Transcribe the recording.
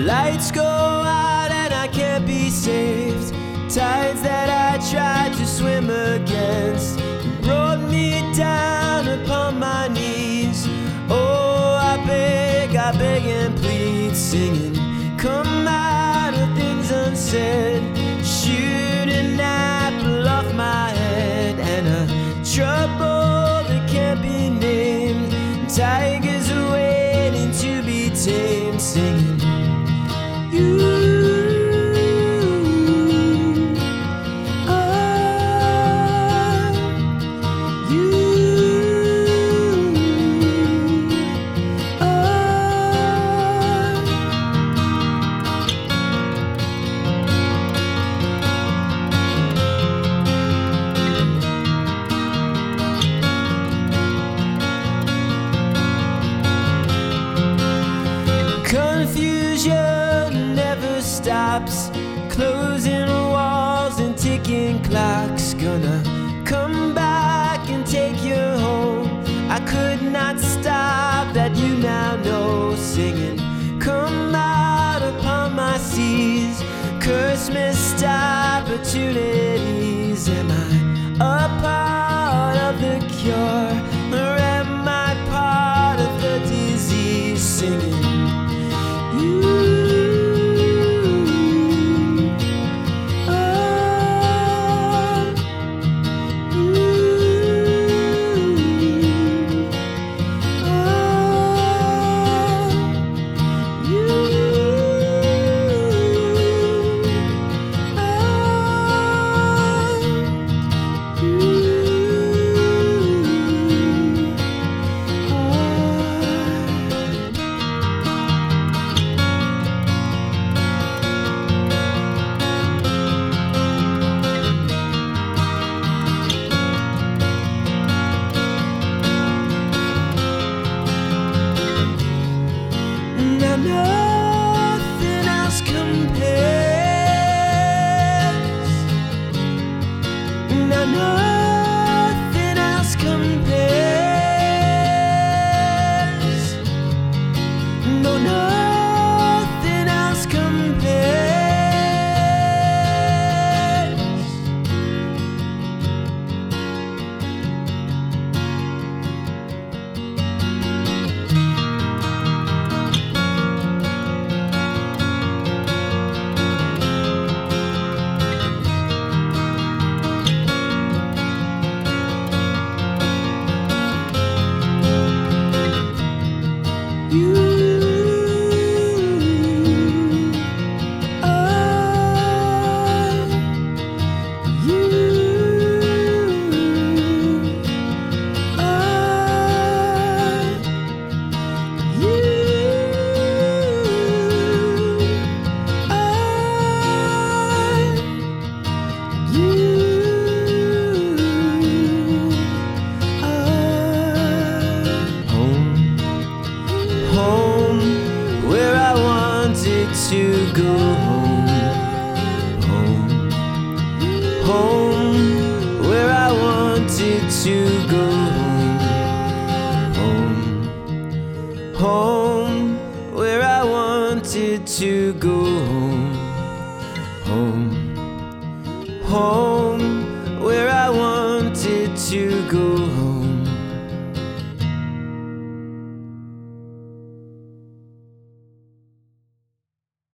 Lights go out and I can't be saved. Tides that I tried to swim against brought me down upon my knees. Oh, I beg and plead, singing, come out of things unsaid. Shoot an apple off my head, and a trouble that can't be named. Tigers are waiting to be tamed, singing, you. Confusion never stops, closing walls and ticking clocks. Gonna come back and take you home. I could not stop, that you now know, singing, come out upon my seas. Curse missed opportunities. Am I a part of the cure, or am I part of the disease, singing, nothing else compares. Now nothing else compares. No, nothing else compares. To go home, home, where I wanted to go home, home, where I wanted to go home, home, where I wanted to go home.